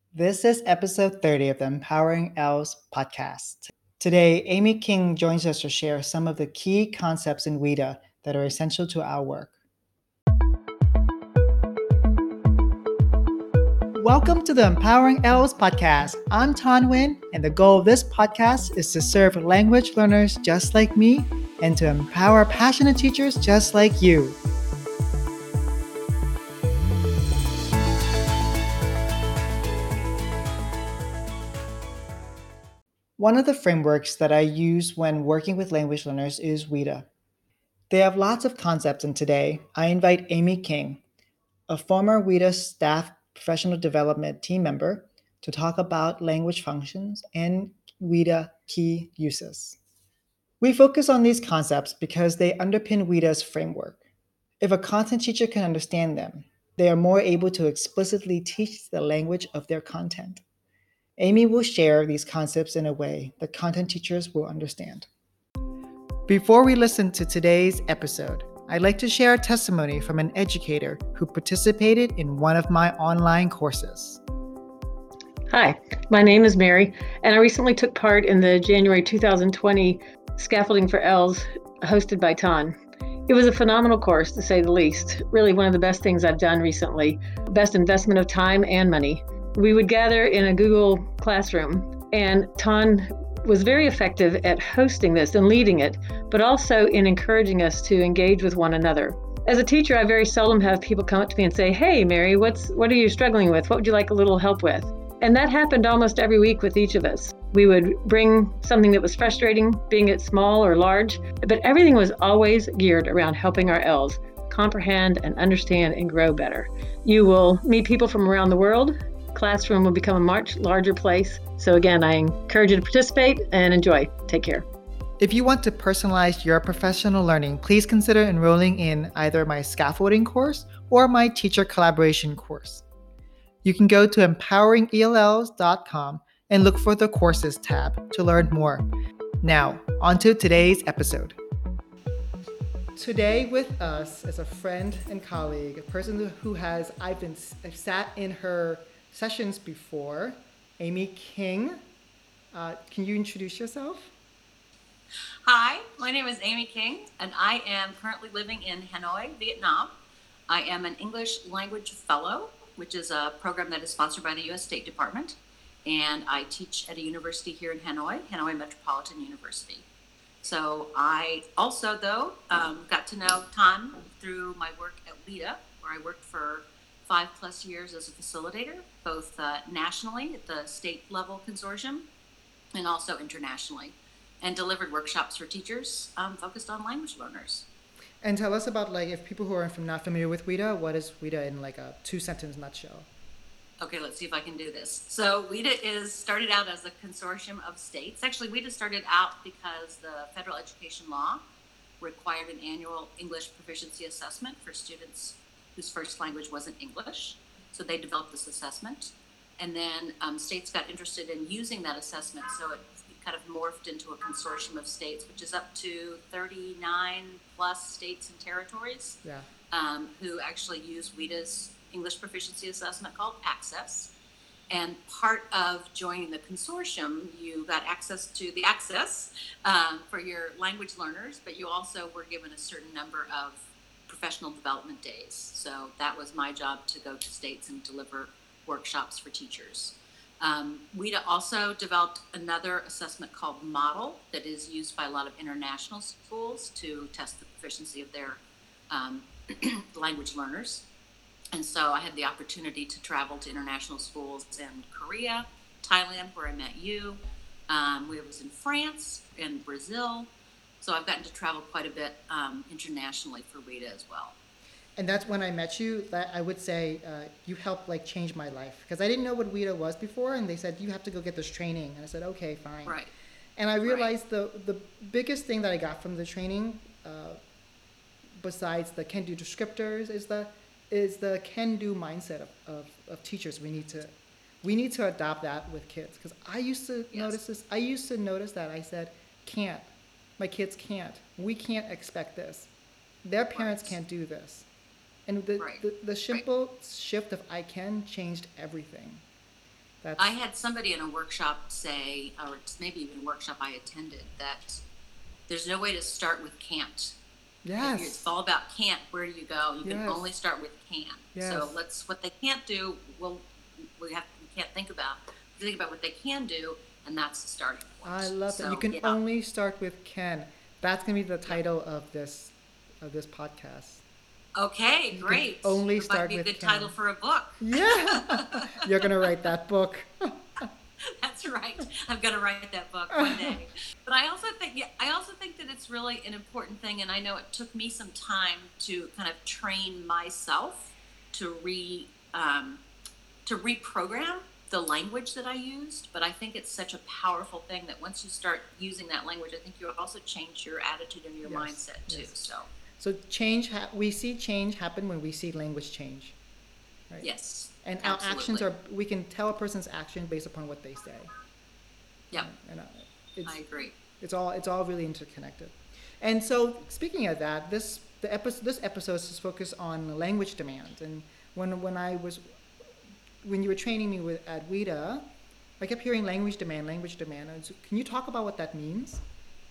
This is episode 30 of the Empowering Elves podcast. Today, Amy King joins us to share some of the key concepts in WIDA that are essential to our work. Welcome to the Empowering Elves podcast. I'm Tan Nguyen, and the goal of this podcast is to serve language learners just like me and to empower passionate teachers just like you. One of the frameworks that I use when working with language learners is WIDA. They have lots of concepts, and today I invite Amy King, a former WIDA staff professional development team member, to talk about language functions and WIDA key uses. We focus on these concepts because they underpin WIDA's framework. If a content teacher can understand them, they are more able to explicitly teach the language of their content. Amy will share these concepts in a way that content teachers will understand. Before we listen to today's episode, I'd like to share a testimony from an educator who participated in one of my online courses. Hi, my name is Mary, and I recently took part in the January 2020 Scaffolding for ELS hosted by Tan. It was a phenomenal course, to say the least. Really one of the best things I've done recently. Best investment of time and money. We would gather in a Google Classroom, and Tan was very effective at hosting this and leading it, but also in encouraging us to engage with one another. As a teacher, I very seldom have people come up to me and say, "Hey, Mary, what are you struggling with? What would you like a little help with?" And that happened almost every week with each of us. We would bring something that was frustrating, being it small or large, but everything was always geared around helping our ELs comprehend and understand and grow better. You will meet people from around the world. Classroom will become a much larger place. So again, I encourage you to participate and enjoy. Take care. If you want to personalize your professional learning, please consider enrolling in either my scaffolding course or my teacher collaboration course. You can go to empoweringells.com and look for the courses tab to learn more. Now, on to today's episode. Today with us is a friend and colleague, a person who I've sat in her sessions before, Amy King. Can you introduce yourself? Hi, my name is Amy King, and I am currently living in Hanoi, Vietnam. I am an English Language Fellow, which is a program that is sponsored by the U.S. State Department, and I teach at a university here in Hanoi, Hanoi Metropolitan University. So I also, though, got to know Tan through my work at WIDA, where I worked for 5+ years as a facilitator, both nationally at the state level consortium and also internationally, and delivered workshops for teachers focused on language learners. And tell us about, if people who are not familiar with WIDA, what is WIDA in a 2-sentence nutshell? Okay, let's see if I can do this. So WIDA started out as a consortium of states. Actually, WIDA started out because the federal education law required an annual English proficiency assessment for students whose first language wasn't English. So they developed this assessment. And then states got interested in using that assessment, so it kind of morphed into a consortium of states, which is up to 39 plus states and territories who actually use WIDA's English proficiency assessment called Access. And part of joining the consortium, you got access to the access for your language learners, but you also were given a certain number of professional development days. So that was my job, to go to states and deliver workshops for teachers. WIDA also developed another assessment called Model that is used by a lot of international schools to test the proficiency of their language learners. And so I had the opportunity to travel to international schools in Korea, Thailand, where I met you. We was in France and Brazil. So I've gotten to travel quite a bit internationally for WIDA as well. And that's when I met you, that I would say you helped change my life. Because I didn't know what WIDA was before, and they said, you have to go get this training. And I said, okay, fine. Right. And I realized the biggest thing that I got from the training, besides the can-do descriptors, is the can-do mindset of teachers. We need to adopt that with kids. Because I used to notice this. I used to notice that I said, can't. My kids can't. We can't expect this. Their parents can't do this. And the simple shift of I can changed everything. I That's had somebody in a workshop say, or maybe even a workshop I attended, that there's no way to start with can't. If it's yes, all about can't, where do you go? You can yes, only start with can. So yes. let's what they can't do. Well, we can't think about. We think about what they can do, and that's the starting I point. love that. You So can yeah. only start with can. That's gonna be the Yep. title of this podcast. Okay, You can great. only It might start be a with good title can. for a book. Yeah, you're gonna write that book. That's right. I'm going to write that book one day. But I also think, yeah, I also think that it's really an important thing, and I know it took me some time to kind of train myself to to reprogram the language that I used. But I think it's such a powerful thing that once you start using that language, I think you also change your attitude and your Yes, mindset too. yes. So So we see change happen when we see language change, right? yes, And our actions absolutely. are, we can tell a person's action based upon what they say. Yep, And I it's, agree. it's all really interconnected. And so speaking of that, this episode is focused on language demand. And when you were training me at WIDA, I kept hearing language demand, language demand. And so can you talk about what that means?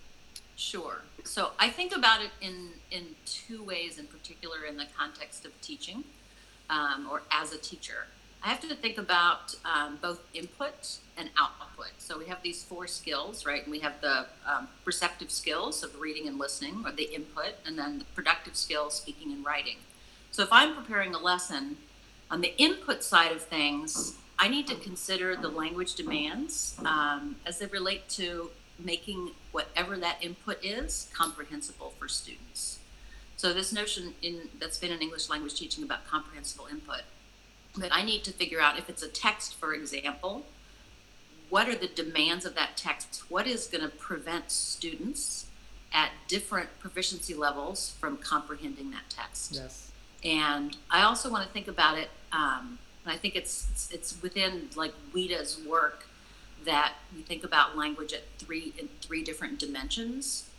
Sure. So I think about it in two ways in particular in the context of teaching, or as a teacher. I have to think about both input and output. So we have these four skills, right? And we have the receptive skills of reading and listening, or the input, and then the productive skills, speaking and writing. So if I'm preparing a lesson, on the input side of things, I need to consider the language demands as they relate to making whatever that input is comprehensible for students. So this notion that's been in English language teaching about comprehensible input, that I need to figure out if it's a text, for example, what are the demands of that text? What is going to prevent students at different proficiency levels from comprehending that text? Yes. And I also want to think about it, and I think it's within like WIDA's work that we think about language in three different dimensions.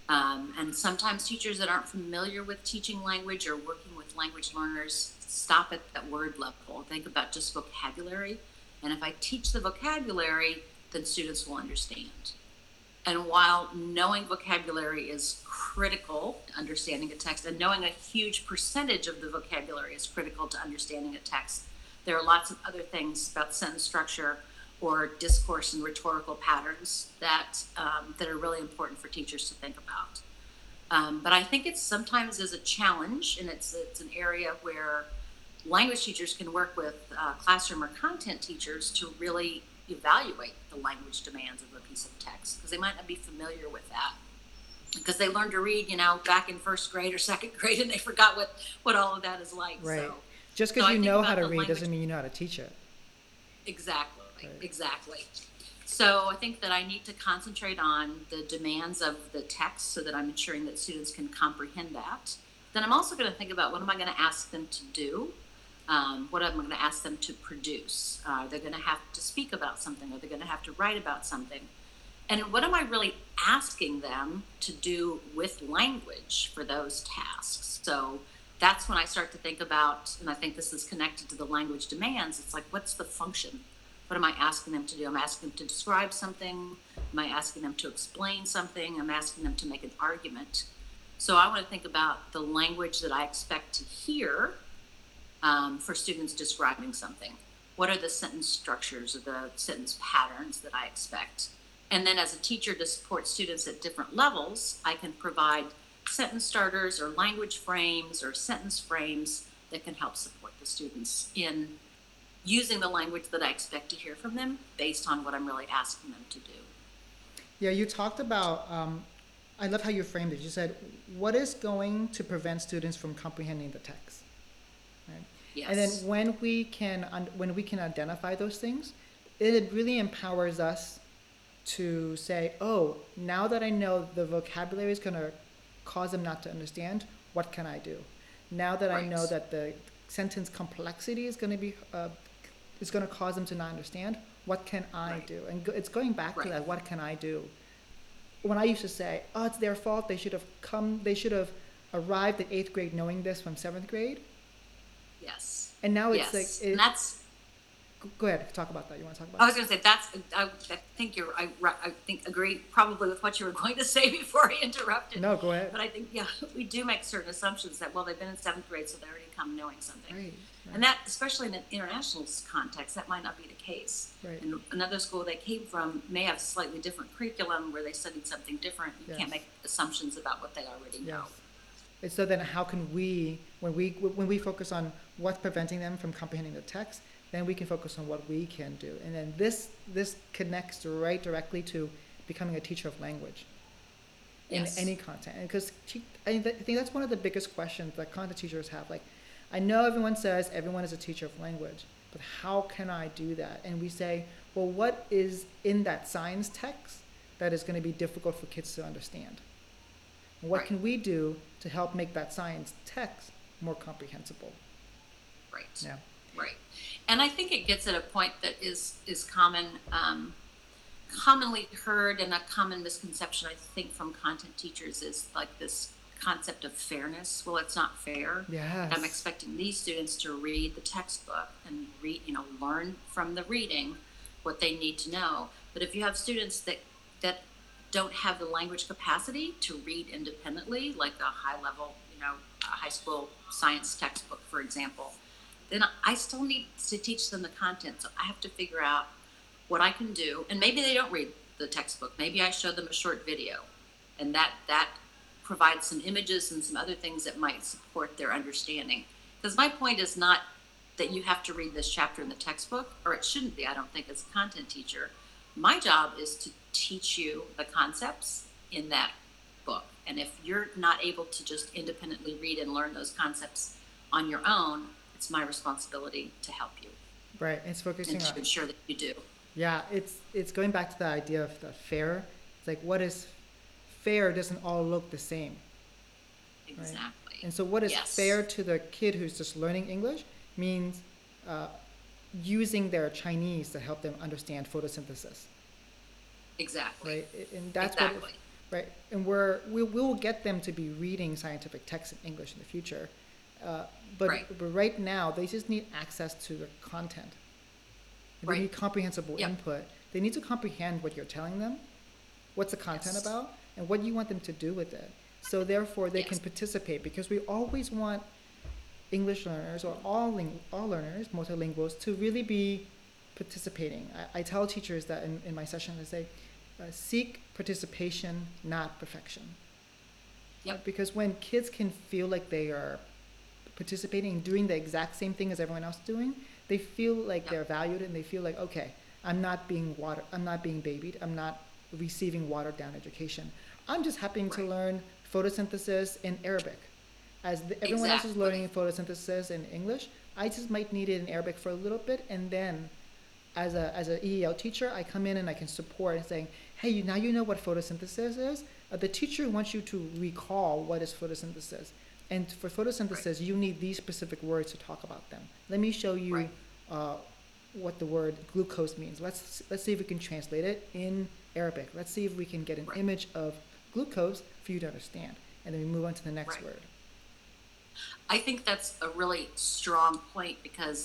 And sometimes teachers that aren't familiar with teaching language or working with language learners stop at that word level. Think about just vocabulary. And if I teach the vocabulary, then students will understand. And while knowing vocabulary is critical to understanding a text, and knowing a huge percentage of the vocabulary is critical to understanding a text, there are lots of other things about sentence structure or discourse and rhetorical patterns that are really important for teachers to think about. But I think it's sometimes is a challenge, and it's an area where language teachers can work with classroom or content teachers to really evaluate the language demands of a piece of text, because they might not be familiar with that, because they learned to read, back in first grade or second grade, and they forgot what all of that is like. Right. So, Just so because I you think know how about to the read language. doesn't mean you know how to teach it. Exactly, Right. exactly. So I think that I need to concentrate on the demands of the text so that I'm ensuring that students can comprehend that. Then I'm also going to think about what am I going to ask them to do, what am I going to ask them to produce. They're going to have to speak about something, or they're going to have to write about something. And what am I really asking them to do with language for those tasks? So that's when I start to think about, and I think this is connected to the language demands, it's like, what's the function? What am I asking them to do? I'm asking them to describe something. Am I asking them to explain something? I'm asking them to make an argument. So I want to think about the language that I expect to hear for students describing something. What are the sentence structures or the sentence patterns that I expect? And then as a teacher to support students at different levels, I can provide sentence starters or language frames or sentence frames that can help support the students in using the language that I expect to hear from them based on what I'm really asking them to do. Yeah, you talked about, I love how you framed it. You said, what is going to prevent students from comprehending the text? Right? And then Yes. when we can identify those things, it really empowers us to say, oh, now that I know the vocabulary is going to cause them not to understand, what can I do? Now that I know Right. that the sentence complexity is going to cause them to not understand, what can I Right. do? And it's going back to Right. that, what can I do? When I used to say, oh, it's their fault, they should have arrived at eighth grade knowing this from seventh grade. Yes. And now it's like, Yes. And that's Go ahead, talk about that. You want to talk I about was going to say I think I think agree probably with what you were going to say before I it? interrupted. No, go ahead. But I think, yeah, we do make certain assumptions that, well, they've been in seventh grade, so they already come knowing something. Right, And right, that, especially in an international context, that might not be the case. right. And another school they came from may have slightly different curriculum where they studied something different. You Yes. can't make assumptions about what they already know. Yes. And so then how can we, when we focus on what's preventing them from comprehending the text, then we can focus on what we can do. And then this connects right directly to becoming a teacher of language in Yes. any content. And because I think that's one of the biggest questions that content teachers have. Like, I know everyone says everyone is a teacher of language, but how can I do that? And we say, well, what is in that science text that is going to be difficult for kids to understand? What Right. can we do to help make that science text more comprehensible? Right. Yeah. Right. And I think it gets at a point that is common, commonly heard, and a common misconception, I think, from content teachers is like this concept of fairness. Well, it's not fair. Yes. I'm expecting these students to read the textbook and learn from the reading what they need to know. But if you have students that don't have the language capacity to read independently, like a high level, a high school science textbook, for example, then I still need to teach them the content. So I have to figure out what I can do. And maybe they don't read the textbook. Maybe I show them a short video, and that provides some images and some other things that might support their understanding. Because my point is not that you have to read this chapter in the textbook, or it shouldn't be, I don't think, as a content teacher. My job is to teach you the concepts in that book. And if you're not able to just independently read and learn those concepts on your own, it's my responsibility to help you Right. It's focusing and to on, ensure that you do. yeah, it's going back to the idea of the fair. It's like, what is fair doesn't all look the same. Exactly. And so what is Yes. fair to the kid who's just learning English means uh, using their Chinese to help them understand photosynthesis, Exactly. right? And that's Exactly. right? And we will get them to be reading scientific texts in English in the future. But, Right. but right now, they just need access to the content. They Right. need comprehensible Yep. input. They need to comprehend what you're telling them, what's the content Yes. about, and what you want them to do with it. So therefore, they can Yes. participate, because we always want English learners, or all learners, multilinguals, to really be participating. I tell teachers that in my session, I say, seek participation, not perfection. Yep. Because when kids can feel like they are participating and doing the exact same thing as everyone else is doing, they feel like Yep. they're valued, and they feel like, okay, I'm not being babied, I'm not receiving watered down education. I'm just happening to Right. learn photosynthesis in Arabic. Everyone else is Exactly. learning photosynthesis in English, I just might need it in Arabic for a little bit, and then as a EEL teacher, I come in and I can support and saying, hey, now you know what photosynthesis is. The teacher wants you to recall what is photosynthesis. And for photosynthesis, you need these specific words to talk about them. Let me show you Right. what the word glucose means. Let's see if we can translate it in Arabic. Let's see if we can get an Right. image of glucose for you to understand. And then we move on to the next Right. word. I think that's a really strong point, because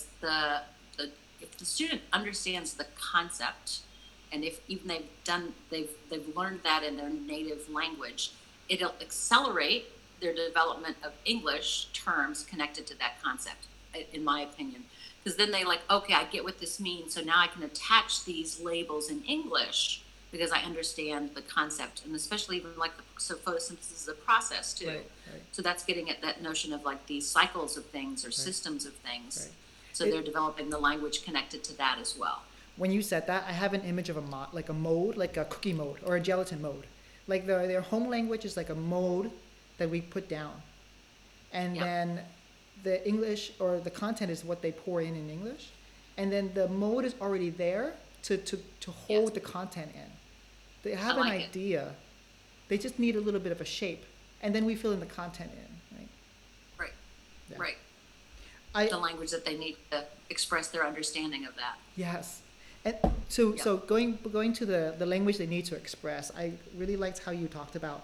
if the student understands the concept, and if even they've learned that in their native language, it'll accelerate their development of English terms connected to that concept, in my opinion. Because then they like, okay, I get what this means, so now I can attach these labels in English because I understand the concept, and especially even like so photosynthesis is a process too. Right, right. So that's getting at that notion of like these cycles of things or systems of things. Right. So they're developing the language connected to that as well. When you said that, I have an image of like a mode, like a cookie mode or a gelatin mode. Like their home language is like a mode that we put down. And Yep. then the English or the content is what they pour in English. And then the mode is already there to hold Yes. the content in. They have I an like it. idea. They just need a little bit of a shape. And then we fill in the content in, right? Right. Yeah. Right. I, The language that they need to express their understanding of that. Yes. And so, Yeah. so going to the language they need to express, I really liked how you talked about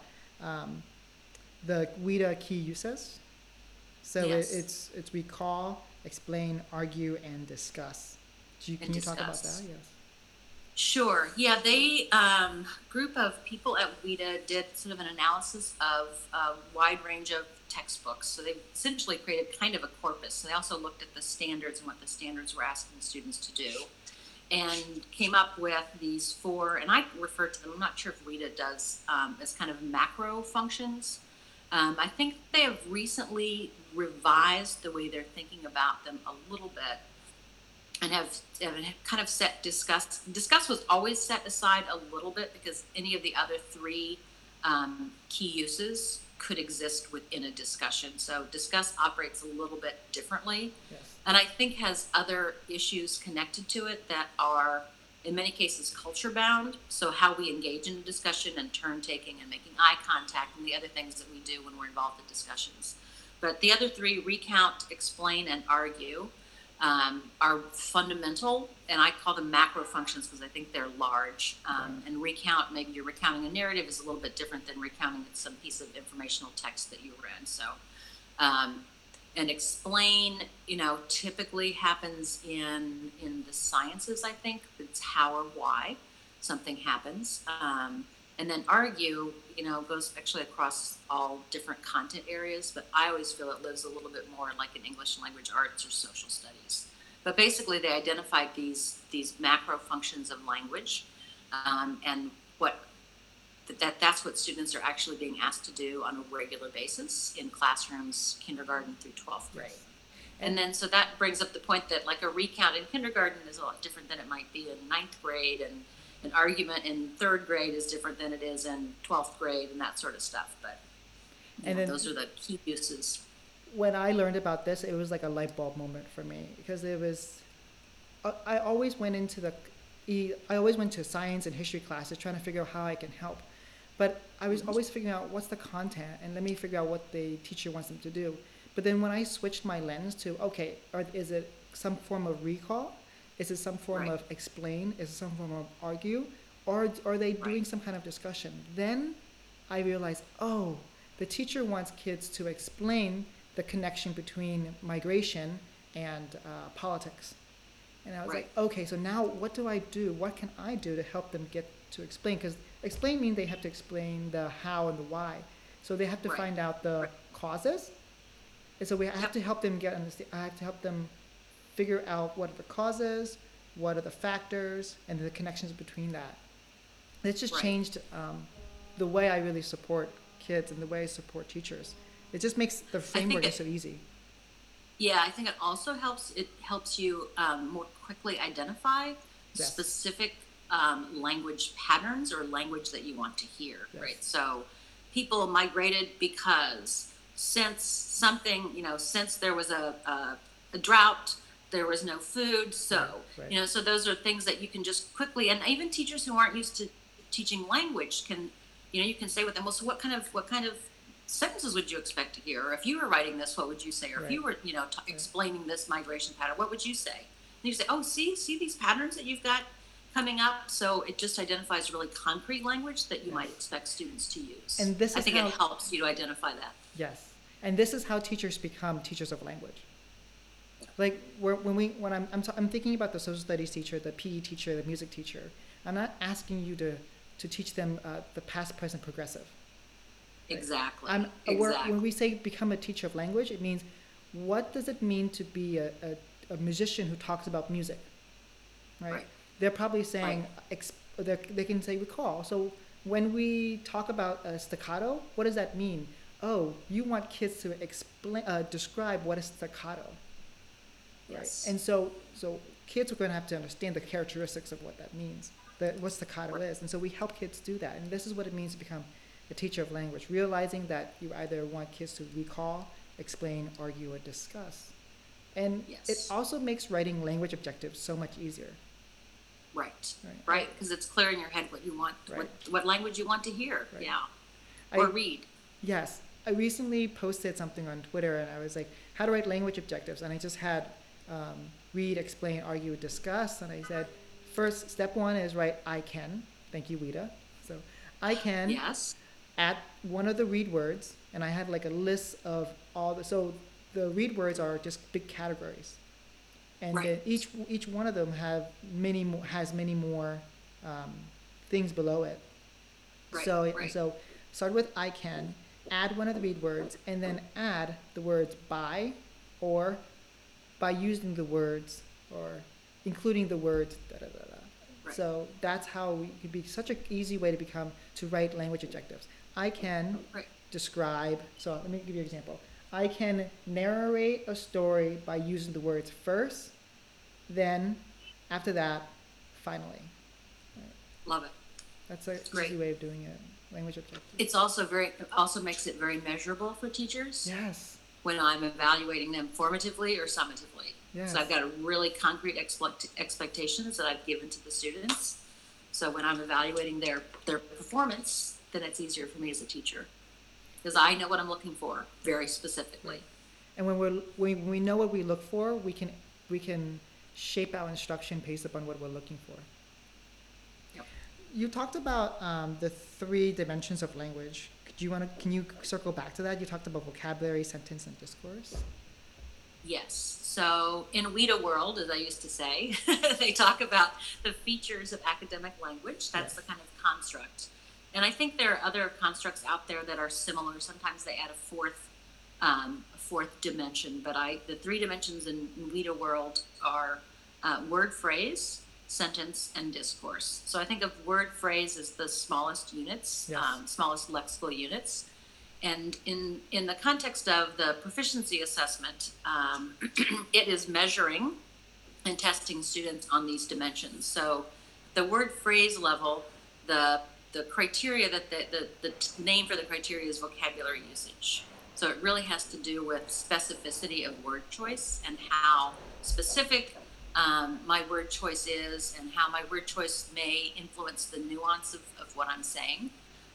the WIDA key uses. So Yes. it's recall, explain, argue, and discuss. and Can you talk about that? discuss. Yes. Sure. Yeah, they group of people at WIDA did sort of an analysis of a wide range of textbooks. So they essentially created kind of a corpus. So they also looked at the standards and what the standards were asking students to do, and came up with these four. And I refer to them. I'm not sure if WIDA does as kind of macro functions. I think they have recently revised the way they're thinking about them a little bit, and have kind of set discuss was always set aside a little bit because any of the other three key uses could exist within a discussion. So discuss operates a little bit differently, Yes. and I think has other issues connected to it that are in many cases culture bound. So how we engage in a discussion and turn taking and making eye contact and the other things that we do when we're involved in discussions. But the other three, recount, explain, and argue, are fundamental, and I call them macro functions because I think they're large. And recount, maybe you're recounting a narrative, is a little bit different than recounting some piece of informational text that you read. So, um, and explain, typically happens in the sciences. I think it's how or why something happens. And then argue, goes actually across all different content areas, but I always feel it lives a little bit more like in English language arts or social studies. But basically, they identified these macro functions of language, and that's what students are actually being asked to do on a regular basis in classrooms, kindergarten through 12th grade. Yes. And then, so that brings up the point that like a recount in kindergarten is a lot different than it might be in ninth grade, and an argument in third grade is different than it is in 12th grade, and that sort of stuff. But And then those are the key uses. when I learned about this, it was like a light bulb moment for me because it was. I always went into I always went to science and history classes trying to figure out how I can help, but I was always figuring out what's the content and let me figure out what the teacher wants them to do. But then when I switched my lens to okay, is it some form of recall? Is it some form Right. of explain? Is it some form of argue? Or are they doing Right. some kind of discussion? Then I realized, oh, the teacher wants kids to explain the connection between migration and politics. And I was Right. like, okay, so now what do I do? What can I do to help them get to explain? Because explain means they have to explain the how and the why. So they have to Right. find out the Right. causes. And so I have Yep. to help them I have to help them figure out what are the causes, what are the factors, and the connections between that. It's just Right. changed the way I really support kids and the way I support teachers. It just makes the I think framework so easy. Yeah, I think it also helps. It helps you more quickly identify Yes. specific language patterns or language that you want to hear. Yes. Right. So, people migrated because since something, since there was a drought, there was no food. So, Right. Right. so those are things that you can just quickly, and even teachers who aren't used to teaching language can, you can say with them, well, so what kind of sentences would you expect to hear? Or if you were writing this, what would you say? Or if Right. you were, explaining this migration pattern, what would you say? And you say, oh, see these patterns that you've got coming up. So it just identifies really concrete language that you Yes. might expect students to use. And this I is think how it helps you to identify that. Yes, and this is how teachers become teachers of language. Like I'm thinking about the social studies teacher, the PE teacher, the music teacher. I'm not asking you to teach them the past, present, progressive. Right? Exactly. When we say become a teacher of language, it means what does it mean to be a musician who talks about music, right? Right. They're probably saying, they can say recall. So when we talk about staccato, what does that mean? Oh, you want kids to describe what is staccato. Yes. Right? And so kids are going to have to understand the characteristics of what that means, what staccato is. And so we help kids do that. And this is what it means to become a teacher of language, realizing that you either want kids to recall, explain, argue, or discuss. And Yes. it also makes writing language objectives so much easier. Right. Right. Right. Because it's clear in your head what you want, Right. what language you want to hear. Right. Yeah. I- Or read. Yes. I recently posted something on Twitter and I was like, how to write language objectives. And I just had read, explain, argue, discuss. And I said, first, step one is write I can. Thank you, Wida. So I can Yes. at one of the read words. And I had like a list of so the read words are just big categories. and Right. then each one of them has many more um, things below it. Right. Right. So start with I can, add one of the read words, and then add the words by, or by using the words, or including the words da da da da. Right. So that's how it could be such an easy way to write language adjectives. I can Right. describe. So let me give you an example. I can narrate a story by using the words first, then, after that, finally. Right. Love it. That's an Great. easy way of doing it. Language objective. It's also also makes it very measurable for teachers. Yes. When I'm evaluating them formatively or summatively. Yes. So I've got a really concrete expectations that I've given to the students. So when I'm evaluating their performance, then it's easier for me as a teacher because I know what I'm looking for very specifically. And when we know what we look for, we can shape our instruction based upon what we're looking for. Yep. You talked about the 3 dimensions of language. Can you circle back to that? You talked about vocabulary, sentence, and discourse. Yes. So in WIDA world, as I used to say, they talk about the features of academic language. That's Yes. the kind of construct. And I think there are other constructs out there that are similar. Sometimes they add a fourth dimension. But the 3 dimensions in WIDA world are word phrase, sentence, and discourse. So I think of word phrase as the smallest units, Yes. smallest lexical units. And in the context of the proficiency assessment, it is measuring and testing students on these dimensions. So the word phrase level, the criteria that the name for the criteria is vocabulary usage. So it really has to do with specificity of word choice and how specific my word choice is and how my word choice may influence the nuance of what I'm saying.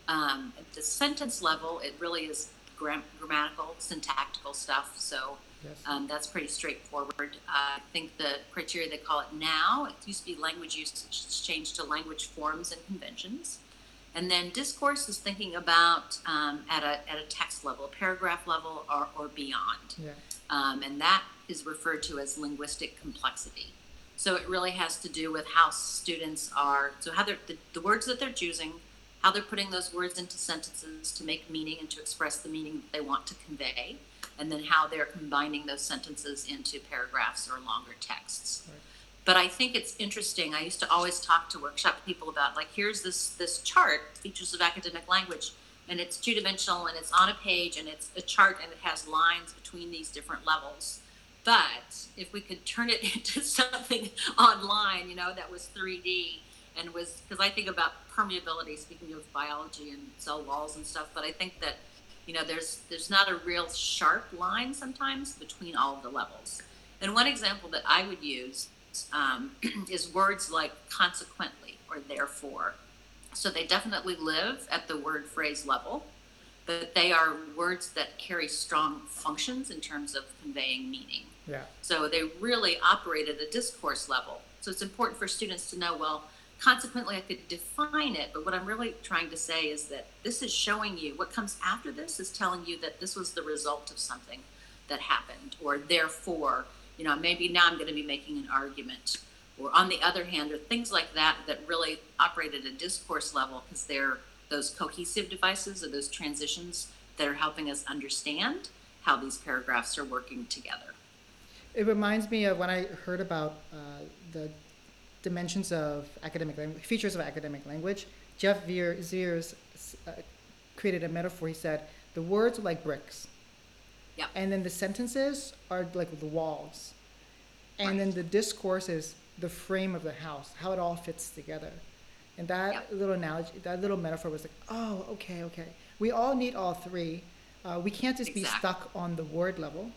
At the sentence level, it really is grammatical, syntactical stuff. So Yes. that's pretty straightforward. I think the criteria, they call it now. It used to be language usage. It's changed to language forms and conventions. And then discourse is thinking about at a text level, a paragraph level, or beyond. Yeah. And that is referred to as linguistic complexity. So it really has to do with how students are, so how the words that they're choosing, how they're putting those words into sentences to make meaning and to express the meaning that they want to convey, and then how they're combining those sentences into paragraphs or longer texts. Right. But I think it's interesting. I used to always talk to workshop people about, like, here's this chart, features of academic language, and it's 2-dimensional and it's on a page and it's a chart and it has lines between these different levels. But if we could turn it into something online, that was 3D and was, because I think about permeability, speaking of biology and cell walls and stuff, but I think that, there's not a real sharp line sometimes between all of the levels. And one example that I would use is words like consequently or therefore. So they definitely live at the word phrase level, but they are words that carry strong functions in terms of conveying meaning. Yeah. So they really operate at a discourse level. So it's important for students to know, well, consequently I could define it, but what I'm really trying to say is that this is showing you, what comes after this is telling you that this was the result of something that happened, or therefore, maybe now I'm going to be making an argument, or on the other hand, or things like that really operate at a discourse level because they're those cohesive devices or those transitions that are helping us understand how these paragraphs are working together. It reminds me of when I heard about the dimensions of features of academic language. Jeff Ziers created a metaphor. He said, the words are like bricks. Yep. And then the sentences are like the walls. And Right. then the discourse is the frame of the house, how it all fits together. And that Yep. little analogy, that little metaphor was like, oh, okay. We all need all 3. We can't just be Exactly. stuck on the word level.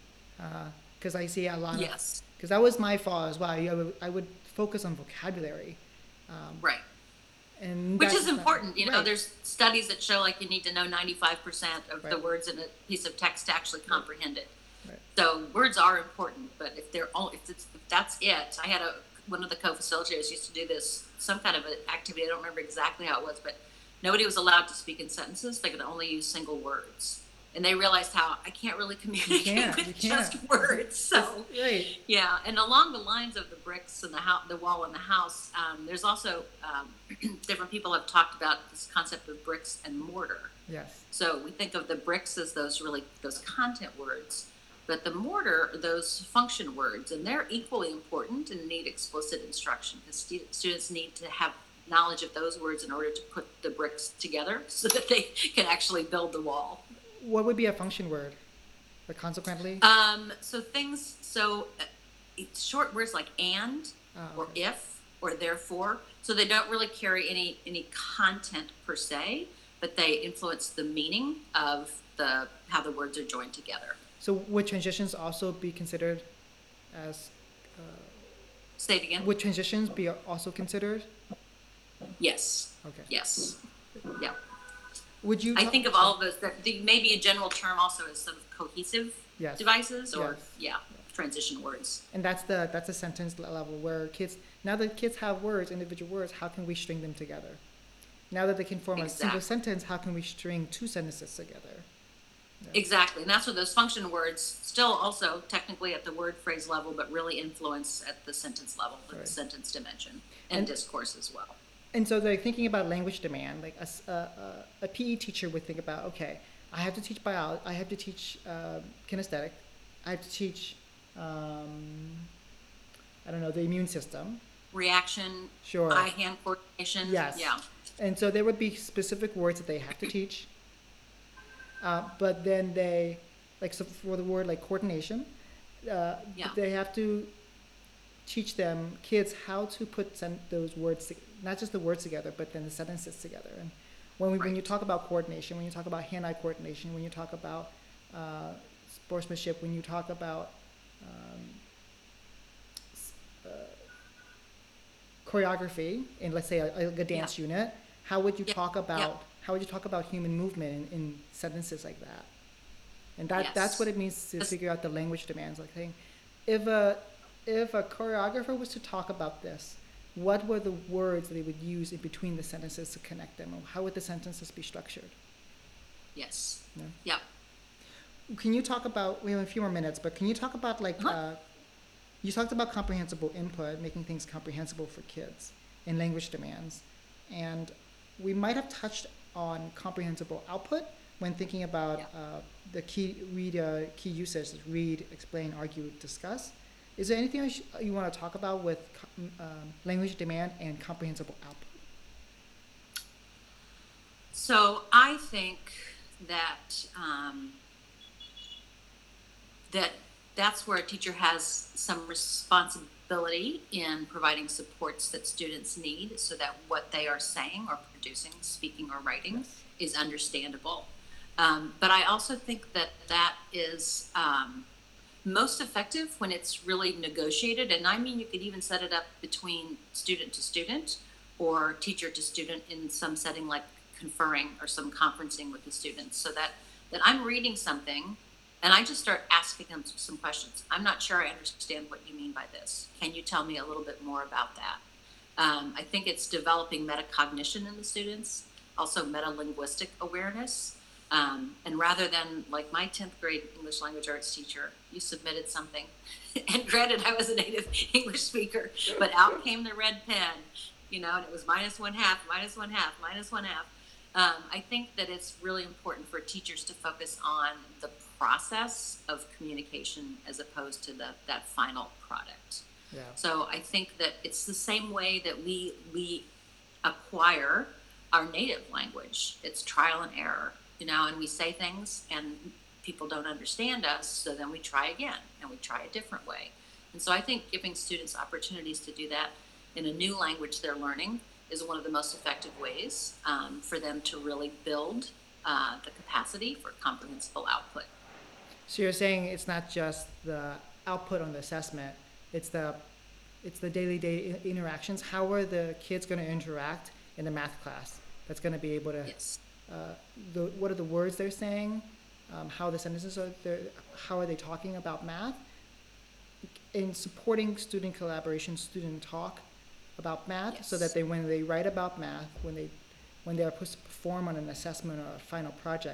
Because I see a lot of, Yes. because that was my fault as well. I would focus on vocabulary. Right. And Which that's is not- important. right. There's studies that show like you need to know 95% of the Right. words in a piece of text to actually comprehend it. Right. So words are important, but if that's it, I had one of the co-facilitators used to do this, some kind of an activity. I don't remember exactly how it was, but nobody was allowed to speak in sentences. They could only use single words. and they realized how I can't really communicate You with can't. just words. So Right. yeah, and along the lines of the bricks and the wall in the house, there's also different people have talked about this concept of bricks and mortar. Yes. So we think of the bricks as those content words, but the mortar are those function words, and they're equally important and need explicit instruction because students need to have knowledge of those words in order to put the bricks together so that they can actually build the wall. What would be a function word? But consequently? It's short words like and or Okay. if or therefore. So they don't really carry any content per se, but they influence the meaning of the how the words are joined together. So would transitions also be considered as, Say it again. would transitions be also considered? Yes. Okay. Yes. Yeah. Would you I talk- think of all of those. Maybe a general term also is some cohesive Yes. devices or Yes. transition words. And that's the sentence level where kids, now that kids have words, individual words, how can we string them together? Now that they can form a single Exactly. sentence, how can we string two sentences together? Exactly. And that's what those function words still also technically at the word phrase level, but really influence at the sentence level, with Right. the sentence dimension and And- discourse as well. And so they're thinking about language demand, like a PE teacher would think about, okay, I have to teach biology, I have to teach kinesthetic, I have to teach, I don't know, the immune system. Reaction, Sure. eye-hand coordination. Yes. Yeah. And so there would be specific words that they have to teach. But then they, like, so for the word like coordination, Yeah. they have to teach them, kids, how to put those words, not just the words together, but then the sentences together. And when you Right. talk about coordination, when you talk about hand-eye coordination, when you talk about sportsmanship, when you talk about choreography in, let's say, a dance unit, how would you Yeah. talk about Yeah. how would you talk about human movement in sentences like that? And that's Yes. what it means to Yes. figure out the language demands. Like saying, if a choreographer was to talk about this, what were the words that they would use in between the sentences to connect them? Or how would the sentences be structured? Yes. Yeah. Yeah. Can you talk about, we have a few more minutes, but can you talk about like, Uh-huh. you talked about comprehensible input, making things comprehensible for kids and language demands. And we might have touched on comprehensible output when thinking about Yeah. the key usage, read, explain, argue, discuss. Is there anything you want to talk about with language demand and comprehensible output? So I think that that's where a teacher has some responsibility in providing supports that students need, so that what they are saying or producing, speaking or writing, Yes. is understandable. But I also think that is most effective when it's really negotiated. And I mean, you could even set it up between student to student or teacher to student in some setting like conferring or some conferencing with the students, so that I'm reading something and I just start asking them some questions. I'm not sure I understand what you mean by this. Can you tell me a little bit more about that? I think it's developing metacognition in the students, also metalinguistic awareness. And rather than like my 10th grade English language arts teacher, you submitted something, and granted I was a native English speaker, but out came the red pen, and it was minus one half, minus one half, minus one half. I think that it's really important for teachers to focus on the process of communication as opposed to that final product. Yeah. So I think that it's the same way that we acquire our native language. It's trial and error, and we say things and people don't understand us, so then we try again and we try a different way. And so I think giving students opportunities to do that in a new language they're learning is one of the most effective ways for them to really build the capacity for comprehensible output. So you're saying it's not just the output on the assessment, it's the daily interactions. How are the kids going to interact in the math class? That's going to be able to, Yes. what are the words they're saying? How the sentences are there? How are they talking about math? In supporting student collaboration, student talk about math, so that Yes. when they write about math, when they are supposed to perform on an assessment or a final project,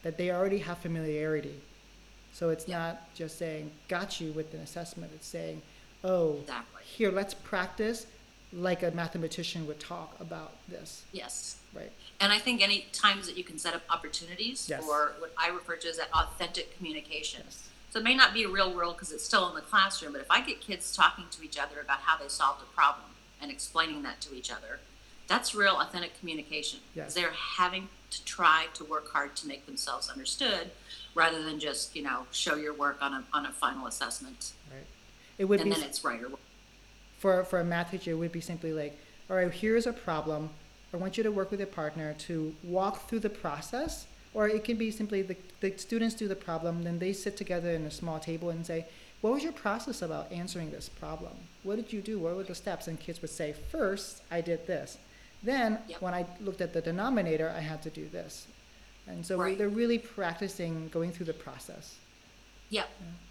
that they already have familiarity. So it's Yeah, not just saying, got you with an assessment. It's saying, oh, exactly. here, let's practice like a mathematician would talk about this, Yes. right? And I think any times that you can set up opportunities Yes. for what I refer to as that authentic communication. Yes. So it may not be a real world because it's still in the classroom, but if I get kids talking to each other about how they solved a problem and explaining that to each other, that's real authentic communication. Because Yes. they're having to try to work hard to make themselves understood rather than just, show your work on a final assessment Right. It would and be then it's right or wrong. for a math teacher, it would be simply like, all right, here's a problem. I want you to work with a partner to walk through the process. Or it can be simply the students do the problem, then they sit together in a small table and say, what was your process about answering this problem? What did you do? What were the steps? And kids would say, first, I did this. Then, Yep. when I looked at the denominator, I had to do this. And so Right. they're really practicing going through the process. Yep.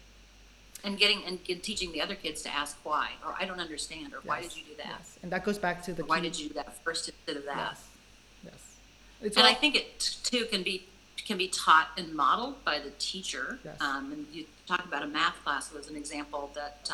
And teaching the other kids to ask why, or I don't understand, or why Yes. did you do that? Yes. And that goes back to the Or why key. did you do that first instead of that? Yes. Yes. It's And I all, think it too can be taught and modeled by the teacher. Yes. And you talk about a math class was an example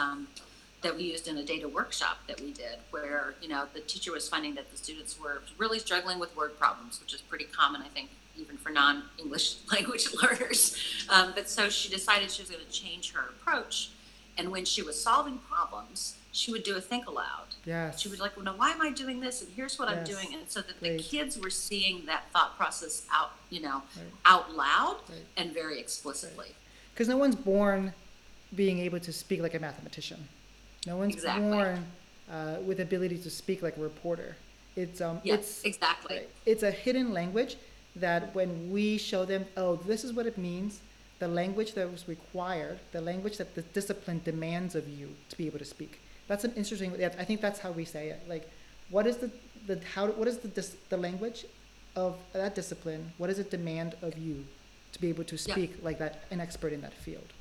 that we used in a data workshop that we did, where the teacher was finding that the students were really struggling with word problems, which is pretty common, I think, even for non-English language learners. But so she decided she was going to change her approach, and when she was solving problems, she would do a think aloud. yes. She was like, well, now why am I doing this? And here's what I'm Yes. doing. And so that Great. the kids were seeing that thought process out, Right. out loud Right. and very explicitly. Because no one's born being able to speak like a mathematician. No one's Exactly. born with ability to speak like a reporter. Yes, exactly. right, it's a hidden language that when we show them, oh, this is what it means, the language that was required, the language that the discipline demands of you to be able to speak. That's an interesting. I think that's how we say it. Like, what is what is the language of that discipline? What does it demand of you to be able to Yeah. speak like that, an expert in that field?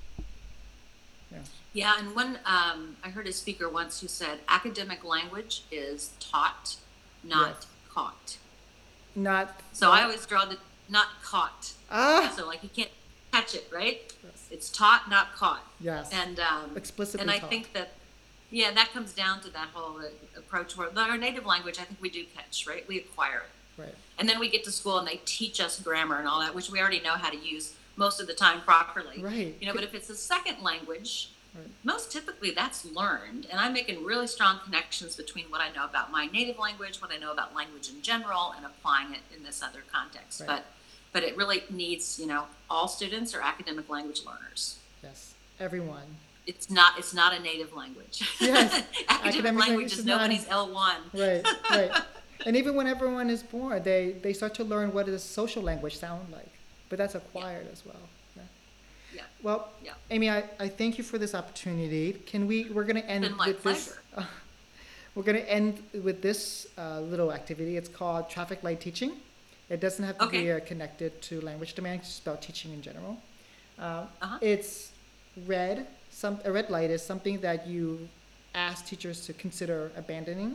Yeah. Yeah, and I heard a speaker once who said academic language is taught, not Yes. caught. Not. So I always draw the not caught. Ah. So like you can't catch it, right? Yes. It's taught, not caught. Yes. And Explicitly and I taught. think that that comes down to that whole approach where our native language, I think we do catch, right? We acquire it. Right. And then we get to school and they teach us grammar and all that, which we already know how to use most of the time properly. Right. But if it's a second language, Right. most typically that's learned. And I'm making really strong connections between what I know about my native language, what I know about language in general, and applying it in this other context. Right. But it really needs, all students are academic language learners. Yes. Everyone. It's not a native language. Yes. Academic language is not- nobody's L1. Right. Right. And even when everyone is born, they start to learn what does social language sound like. But that's acquired as well. Yeah. Yeah. Well, Yeah. Amy, I thank you for this opportunity. We're going to end Been my with this. pleasure. We're going to end with this little activity. It's called traffic light teaching. It doesn't have to be Okay. connected to language domain. It's just about teaching in general. Uh-huh. It's red. A red light is something that you ask teachers to consider abandoning.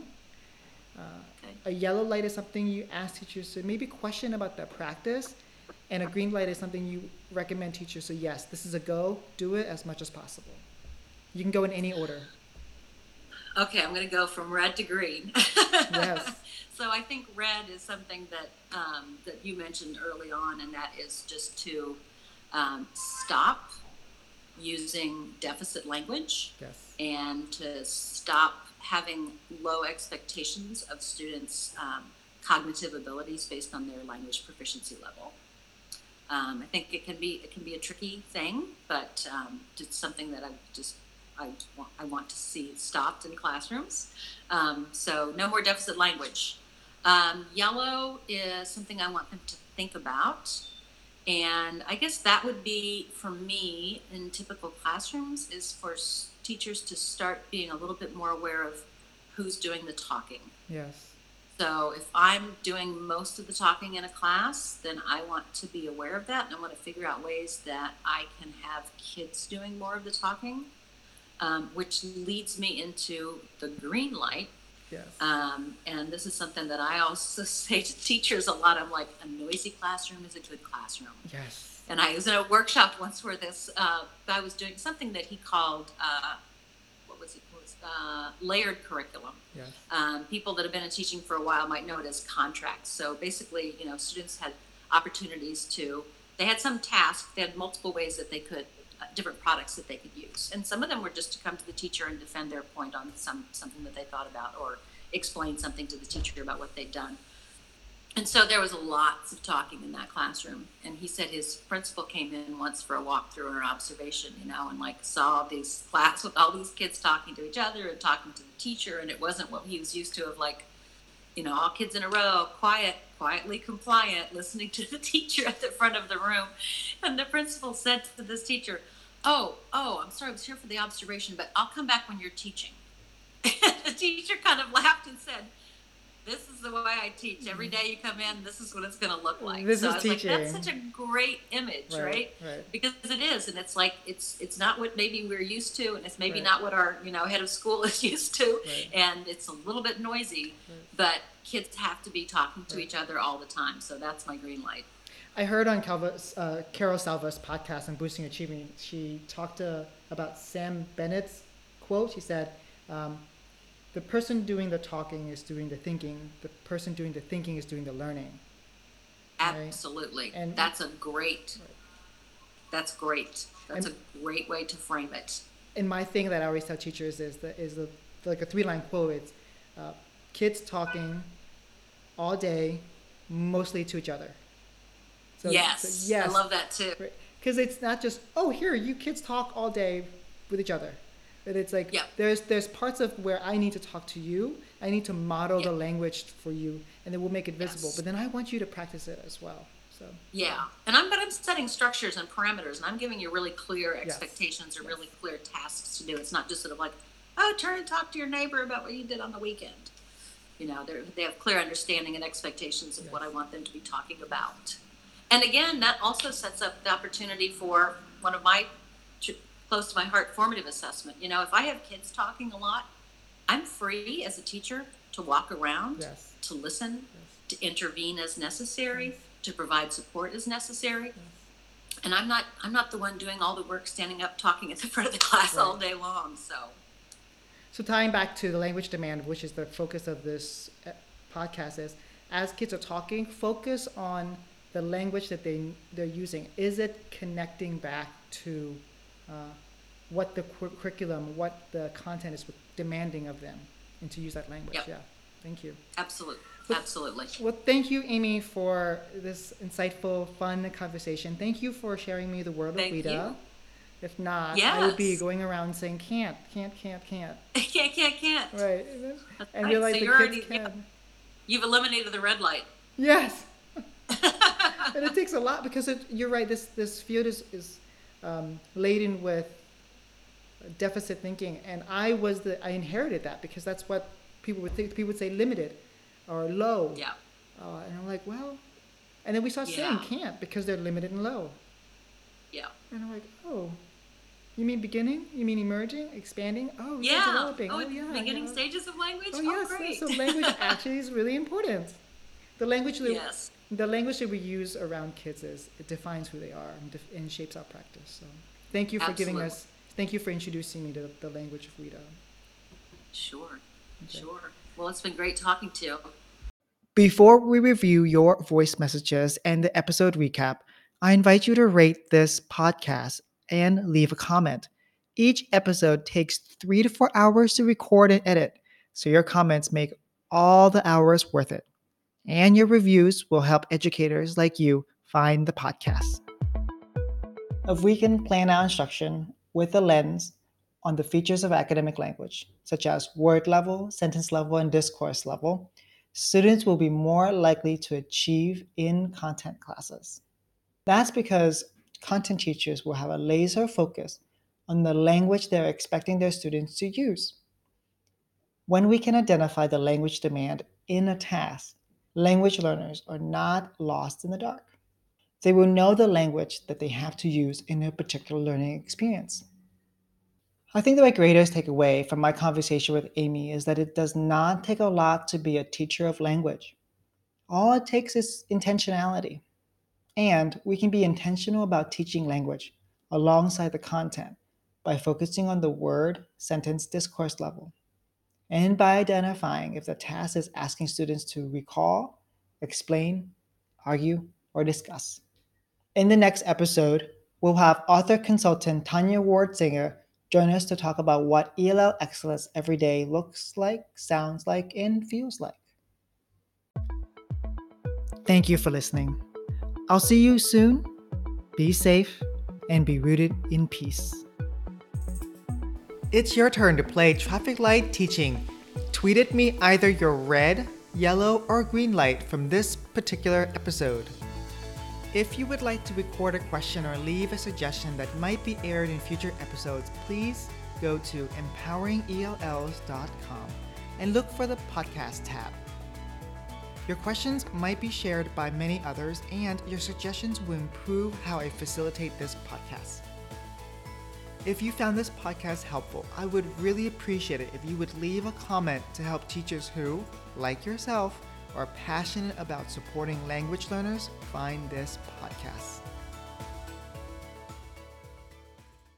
Okay. A yellow light is something you ask teachers to maybe question about their practice. And a green light is something you recommend teachers to, yes, this is a go, do it as much as possible. You can go in any order. Okay, I'm going to go from red to green. Yes. So I think red is something that you mentioned early on, and that is just to stop using deficit language Yes. and to stop having low expectations of students' cognitive abilities based on their language proficiency level. I think it can be a tricky thing, but it's something that I want to see stopped in classrooms. So no more deficit language. Yellow is something I want them to think about. And I guess that would be, for me, in typical classrooms, is for teachers to start being a little bit more aware of who's doing the talking. Yes. So if I'm doing most of the talking in a class, then I want to be aware of that, and I want to figure out ways that I can have kids doing more of the talking, which leads me into the green light. Yes. And this is something that I also say to teachers a lot. I'm like, a noisy classroom is a good classroom. Yes. And I was in a workshop once where this guy was doing something that he called, what was it? Layered curriculum. Yes. People that have been in teaching for a while might know it as contracts. So basically, students had opportunities they had some task, they had multiple ways that they could, different products that they could use. And some of them were just to come to the teacher and defend their point on something that they thought about, or explain something to the teacher about what they'd done. And so there was lots of talking in that classroom. And he said his principal came in once for a walkthrough or an observation, and like saw these class with all these kids talking to each other and talking to the teacher. And it wasn't what he was used to, of like, all kids in a row, quietly compliant, listening to the teacher at the front of the room. And the principal said to this teacher, oh, I'm sorry, I was here for the observation, but I'll come back when you're teaching. And the teacher kind of laughed and said, this is the way I teach. Every day you come in, this is what it's going to look like. This so is I was teaching. like, that's such a great image, right? Because it is, and it's like it's not what maybe we're used to, and it's maybe not what our head of school is used to, and it's a little bit noisy, but kids have to be talking to each other all the time. So that's my green light. I heard on Carol Salva's podcast on Boosting Achievement, she talked about Sam Bennett's quote. She said, the person doing the talking is doing the thinking. The person doing the thinking is doing the learning. Absolutely. Right? And that's great. That's great. That's a great way to frame it. And my thing that I always tell teachers is like a 3-line quote. It's kids talking all day, mostly to each other. So, yes, I love that too. Because it's not just, here, you kids talk all day with each other. But it's like, there's parts of where I need to talk to you. I need to model the language for you, and then we'll make it visible. But then I want you to practice it as well. So and I'm setting structures and parameters, and I'm giving you really clear expectations or really clear tasks to do. It's not just sort of like, turn and talk to your neighbor about what you did on the weekend. They have clear understanding and expectations of what I want them to be talking about. And again, that also sets up the opportunity for one of my close to my heart formative assessment. If I have kids talking a lot, I'm free as a teacher to walk around, to listen, to intervene as necessary, to provide support as necessary. And I'm not the one doing all the work, standing up, talking at the front of the class all day long. So tying back to the language demand, which is the focus of this podcast, is as kids are talking, focus on the language that they're using. Is it connecting back to what the curriculum, what the content is demanding of them, and to use that language? Yeah, thank you. Absolutely. Well, thank you, Amy, for this insightful, fun conversation. Thank you for sharing me the world of WIDA. If not, I would be going around saying can't. Can't. Right. And realize so the kids can. You've eliminated the red light. Yes. And it takes a lot, because you're right, this field is laden with deficit thinking, and I inherited that, because that's what people would think. People would say limited or low. Yeah. And I'm like, well, and then we start saying can't, because they're limited and low. Yeah. And I'm like, you mean beginning? You mean emerging, expanding? Developing. Beginning stages of language. Yes. Great. So language actually is really important. The language that we use around kids it defines who they are and shapes our practice. So thank you for thank you for introducing me to the language of WIDA. Sure. Well, it's been great talking to you. Before we review your voice messages and the episode recap, I invite you to rate this podcast and leave a comment. Each episode takes 3 to 4 hours to record and edit, so your comments make all the hours worth it. And your reviews will help educators like you find the podcast. If we can plan our instruction with a lens on the features of academic language, such as word level, sentence level, and discourse level, students will be more likely to achieve in content classes. That's because content teachers will have a laser focus on the language they're expecting their students to use. When we can identify the language demand in a task, language learners are not lost in the dark. They will know the language that they have to use in a particular learning experience. I think that my greatest takeaway from my conversation with Amy is that it does not take a lot to be a teacher of language. All it takes is intentionality. And we can be intentional about teaching language alongside the content by focusing on the word, sentence, discourse level, and by identifying if the task is asking students to recall, explain, argue, or discuss. In the next episode, we'll have author consultant Tanya Ward-Singer join us to talk about what ELL excellence every day looks like, sounds like, and feels like. Thank you for listening. I'll see you soon. Be safe and be rooted in peace. It's your turn to play traffic light teaching. Tweet at me either your red, yellow, or green light from this particular episode. If you would like to record a question or leave a suggestion that might be aired in future episodes, please go to empoweringells.com and look for the podcast tab. Your questions might be shared by many others, and your suggestions will improve how I facilitate this podcast. If you found this podcast helpful, I would really appreciate it if you would leave a comment to help teachers who, like yourself, are passionate about supporting language learners find this podcast.